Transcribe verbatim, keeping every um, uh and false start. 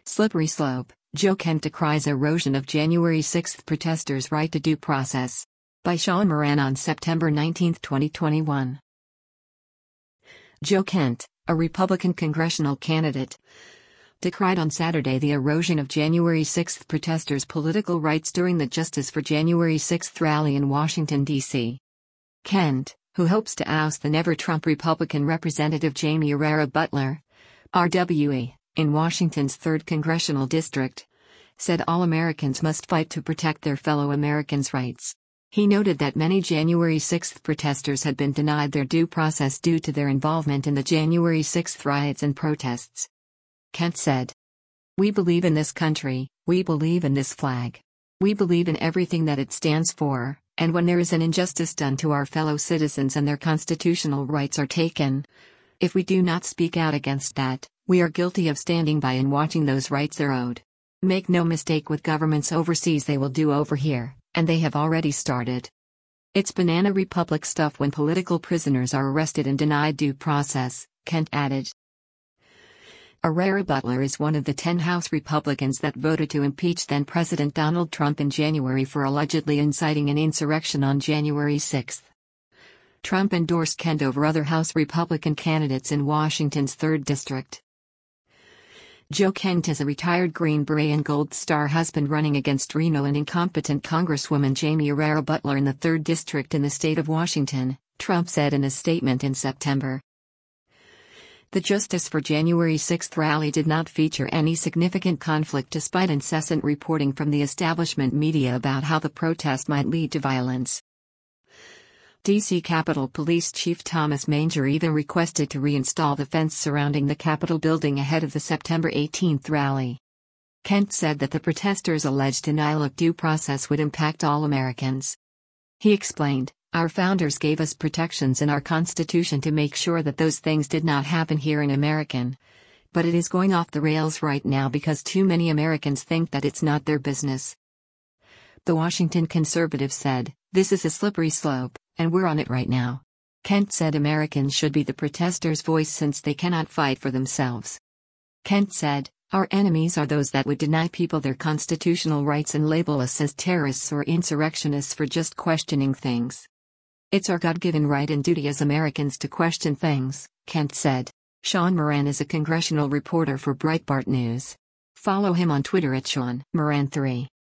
Slippery slope, Joe Kent decries erosion of January sixth protesters' right to due process. By Sean Moran on September nineteenth, twenty twenty-one. Joe Kent, a Republican congressional candidate, decried on Saturday the erosion of January sixth protesters' political rights during the Justice for January sixth rally in Washington, D C Kent, who hopes to oust the never-Trump Republican Representative Jaime Herrera Beutler, R W E, in Washington's third Congressional District, said all Americans must fight to protect their fellow Americans' rights. He noted that many January sixth protesters had been denied their due process due to their involvement in the January sixth riots and protests. Kent said, "We believe in this country, we believe in this flag. We believe in everything that it stands for, and when there is an injustice done to our fellow citizens and their constitutional rights are taken, if we do not speak out against that, we are guilty of standing by and watching those rights are owed. Make no mistake, with governments overseas they will do over here, and they have already started. It's banana republic stuff when political prisoners are arrested and denied due process," Kent added. Herrera Beutler is one of the ten House Republicans that voted to impeach then-President Donald Trump in January for allegedly inciting an insurrection on January sixth. Trump endorsed Kent over other House Republican candidates in Washington's third District. Joe Kent is a retired Green Beret and Gold Star husband running against Reno and incompetent Congresswoman Jaime Herrera Beutler in the third District in the state of Washington, Trump said in a statement in September. The Justice for January sixth rally did not feature any significant conflict despite incessant reporting from the establishment media about how the protest might lead to violence. D C Capitol Police Chief Thomas Manger even requested to reinstall the fence surrounding the Capitol building ahead of the September eighteenth rally. Kent said that the protesters' alleged denial of due process would impact all Americans. He explained, "Our founders gave us protections in our Constitution to make sure that those things did not happen here in America. But it is going off the rails right now because too many Americans think that it's not their business." The Washington Conservative said, "This is a slippery slope, and we're on it right now." Kent said Americans should be the protesters' voice since they cannot fight for themselves. Kent said, "Our enemies are those that would deny people their constitutional rights and label us as terrorists or insurrectionists for just questioning things. It's our God-given right and duty as Americans to question things," Kent said. Sean Moran is a congressional reporter for Breitbart News. Follow him on Twitter at Sean Moran three.